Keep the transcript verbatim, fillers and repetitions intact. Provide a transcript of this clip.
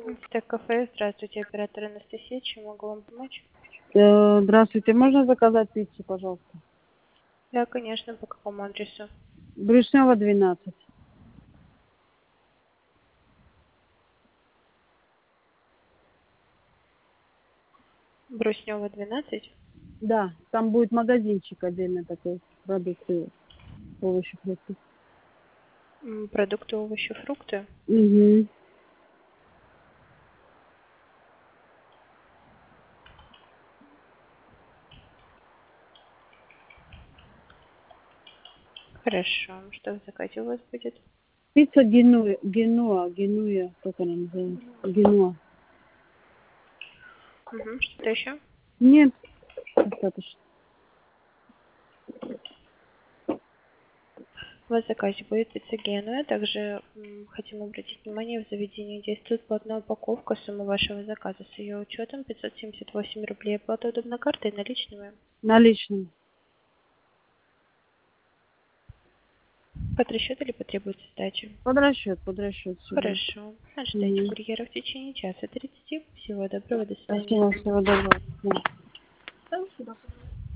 Так, кафе, здравствуйте, оператор Анастасия, чем могу вам помочь? Э, Здравствуйте, можно заказать пиццу, пожалуйста? Да, конечно, по какому адресу? Брюшнева, двенадцать. Бруснева, двенадцать. Да, там будет магазинчик отдельно такой, продукты, овощи, фрукты. М, Продукты, овощи, фрукты. Угу. Хорошо. Что в заказе у вас будет? Пицца Генуя, Генуа, Генуя, как она называется? Генуа. Угу. Что-то еще? Нет, достаточно. У вас в заказе будет пицца Генуя. Также м, хотим обратить внимание, в заведении действует платная упаковка суммы вашего заказа. С ее учетом пятьсот семьдесят восемь рублей. Оплата удобно картой и наличными. Наличным. Под расчет или потребуется сдача? Под расчет, под расчет сюда. Хорошо. Ожидайте Угу. курьера в течение часа тридцати. Всего доброго, до свидания. Спасибо, всего доброго. Да.